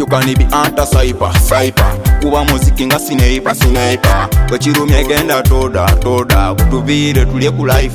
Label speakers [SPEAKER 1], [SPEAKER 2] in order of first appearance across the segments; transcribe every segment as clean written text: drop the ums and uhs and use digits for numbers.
[SPEAKER 1] You can be anti-cyper, kuba muziki nga sniper. Wechirumye genda toda kutubire tulye ku life.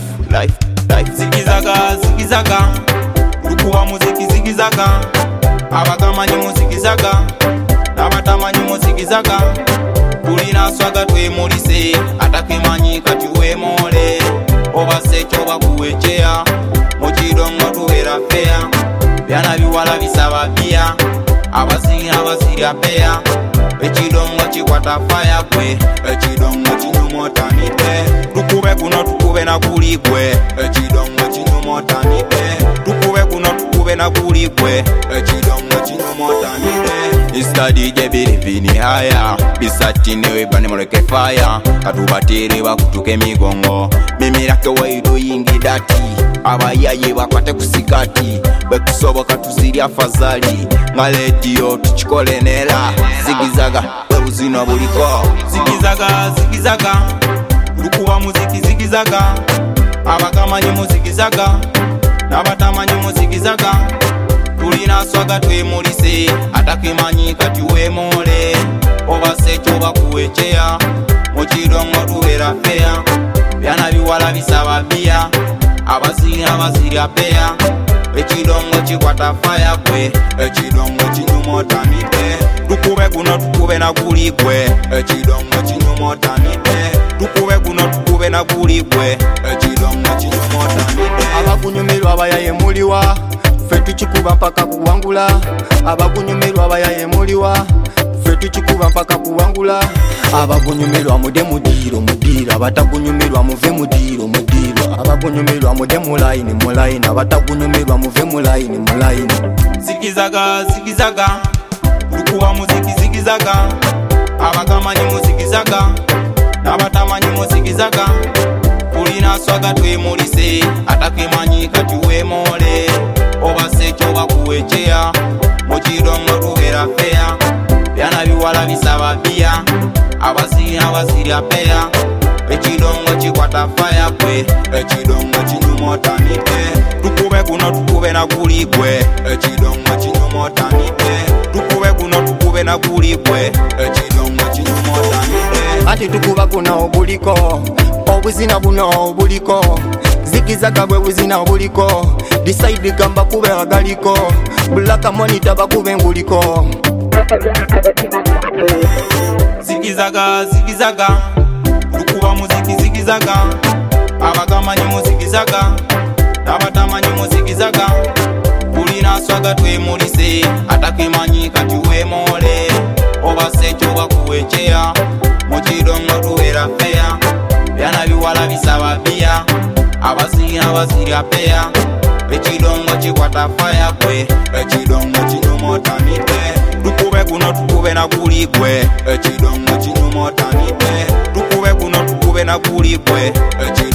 [SPEAKER 2] Zigizaga Lukuba muziki zigizaga Abakamanyi muzigizaga Abatamanyi muzigizaga Tulina swaga twemulise Atakimanyi kati wemole Obase choba kuwechea Mochidongo tuwera fea Byana biwala bisaba bia Abasiri apea Echidongo chikwata fire kwe Echidongo chinyumota nite Tukube kuno tukube na kulikwe Echidongo chinyumota nite Tukube kuno tukube na kulikwe Echidongo chinyumota nite Mr. DJ bilivini haya Bisati newe bane moleke fire Katubatire wakutuke migongo Mimirake waido yingi dati Abayaye bakwate kusikati Bekusoboka tuziri afazali Nga radio tuchikole nela Zigizaga webuzino buliko Zigizaga Lukuba muziki zigizaga Abakamanyi muzigizaga Nabatamanyi muzigizaga Tulina swaga twemulise Atakimanyi kati wemole Obase choba kuwechea Mochidongo tuwera fea Byana biwala bisaba bia Abasiri apea Echidongo chikwata fire kwe Echidongo chinyumota nite Tukube kuno tukube na kulikwe Echidongo chinyumota nite Tukube kuno tukube na kulikwe Echidongo chinyumota nite
[SPEAKER 3] Abakunyumirwa abayaye muliwa Fetu chikuba mpaka kuwangula Abakunyumirwa abayaye muliwa Fetu chikuba mpaka kuwangula Abakunyumirwa mude mudiro Abatakunyumirwa muve mudiro Abakunyumirwa mude mulaini Abatakunyumirwa muve mulaini
[SPEAKER 2] Zigizaga Lukuba muziki zigizaga Abakamanyi muzigizaga Nabatamanyi muzigizaga Tulina swaga twemulise Atakimanyi kati wemole Obase choba kuwechea Mochidongo tuwera fea Byana biwala bisaba bia Abasiri apea Echidongo chikwata fire kwe Echidongo chinyumota nite Tukube kuno tukube na kulikwe Echidongo chinyumota nite Tukube kuno tukube na kulikwe Echidongo chinyumota nite
[SPEAKER 3] Ati tukuba kuno obuliko Obuzina buno obuliko Zigizaga bwe buzina obuliko Decide gamba kube agaliko Bulaka monita bakube nguliko
[SPEAKER 2] Zigizaga Lukuba muziki zigizaga Abakamanyi muzigizaga Abatamanyi muzigizaga Tulina swaga twemulise Atakimanyi kati wemole Obase choba kuwechea Mochidongo tuwera fea Byana biwala bisaba bia Abasiri apea Echidongo chikwata fire kwe Echidongo chinyumota nite Tukube kuno tukube na kulikwe Echidongo chinyumota nite Tukube kuno tukube na kulikwe